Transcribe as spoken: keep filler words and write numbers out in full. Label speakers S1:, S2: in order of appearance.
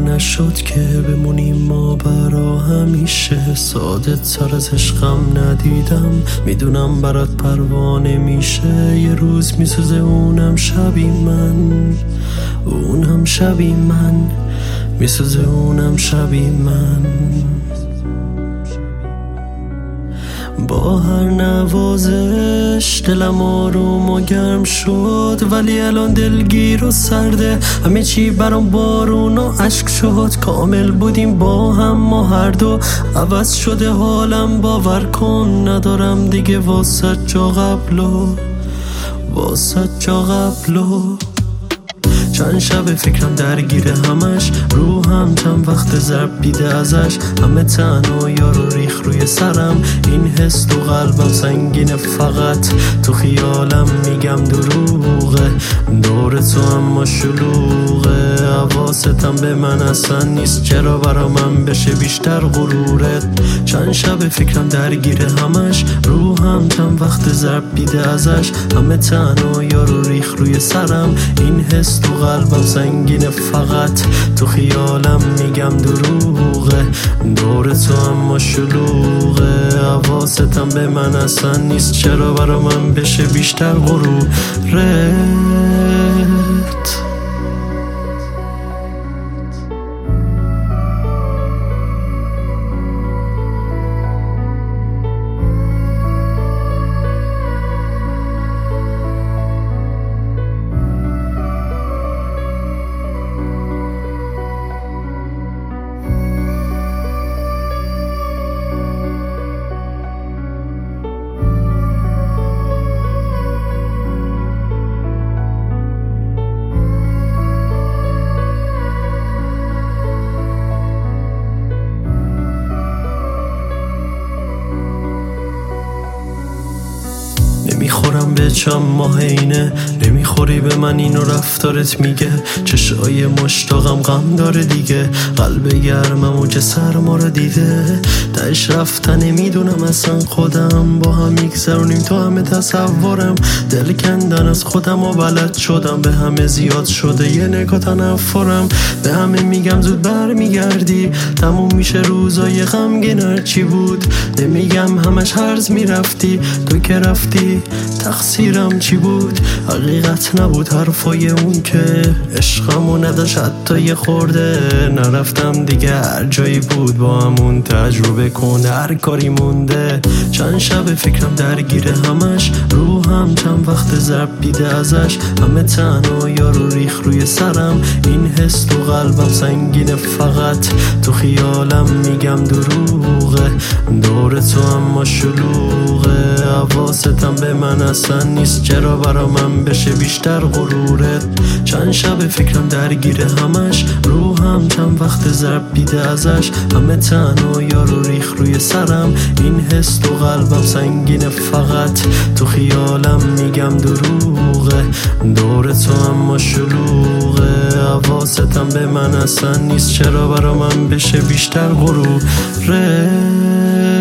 S1: نشد که بمونیم ما برا همیشه. ساده تر از عشقم ندیدم، میدونم برات پروانه میشه. یه روز میسوزه اونم شبی من، اونم شبی من، میسوزه اونم شبی من. با هر نوازش دلم آروم و گرم شد، ولی الان دلگیر و سرده. همه چی برام بارون و عشق شد. کامل بودیم با هم ما هر دو، عوض شده حالم باور کن. ندارم دیگه واسه جا قبلو، واسه جا قبلو. چند شب فکرم درگیره همش، روحم چند وقت ضرب دیده ازش. همه تنها یارو ریخ روی سرم، این حس تو قلبم سنگینه. فقط تو خیالم میگم دروغه، دور تو اما شلوغه. حواستم به من اصلا نیست، چرا برا من بشه بیشتر غرورت. چند شب فکرم درگیره همش، روحم چند وقت ضرب دیده ازش. همه تنها یارو ریخ روی سرم، این حس تو قلبم سنگینه. فقط تو خیالم میگم دروغه، دور تو اما شلوغه. حواستم به من اصلا نیست، چرا برا من بشه بیشتر غرورت. نمیخورم به چم ماه اینه، نمیخوری به من اینو رفتارت میگه. چشای مشتاقم غم داره دیگه، قلب گرمم و که سرما رو دیده. تاش رفتن میدونم اصلا خودم، با هم میگذرونیم تو همه تصورم. دل کندن از خودم و بلد شدم، به همه زیاد شده یه نگاه تنفرم. به همه میگم زود بر میگردی، تموم میشه روزای غمگین هرچی بود. نمیگم همش هرز میرفتی، تو که رفتی تقصیرم چی بود؟ حقیقت نبود حرفای اون که عشقمو نداشت حتی یه خورده. نرفتم دیگه، هر جایی بود با همون تجربه کنه. هر کاری مونده، چند شب فکرم درگیره همش. روحم چند وقت ضرب دیده ازش. همه تنها یارو ریخ روی سرم، این حس تو قلبم سنگینه. فقط تو خیالم میگم دروغه، دور تو اما شلوغه. حواستم به من اصلا نیست، چرا برا من بشه بیشتر غرورت. چند شب فکرم درگیره همش، روحم چند وقت ضرب دیده ازش. همه تنها یارو ریخ روی سرم، این حس تو قلبم سنگینه. فقط تو خیالم میگم دروغه، دور تو اما شلوغه. حواستم به من اصلا نیست، چرا برا من بشه بیشتر غرورت.